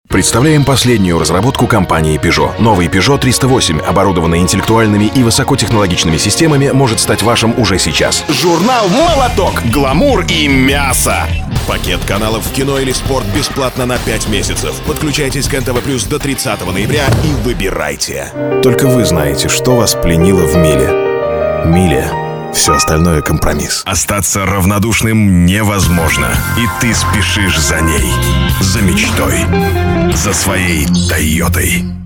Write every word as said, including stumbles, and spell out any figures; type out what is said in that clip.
Представляем последнюю разработку компании Peugeot. Новый Peugeot триста восемь, оборудованный интеллектуальными и высокотехнологичными системами, может стать вашим уже сейчас. Журнал «Молоток». Гламур и мясо. Пакет каналов в кино или спорт бесплатно на пять месяцев. Подключайтесь к эн тэ вэ плюс до тридцатого ноября и выбирайте. Только вы знаете, что вас пленило в Миле. Миля. Все остальное — компромисс. Остаться равнодушным невозможно. И ты спешишь за ней. За мечтой. За своей Тойотой.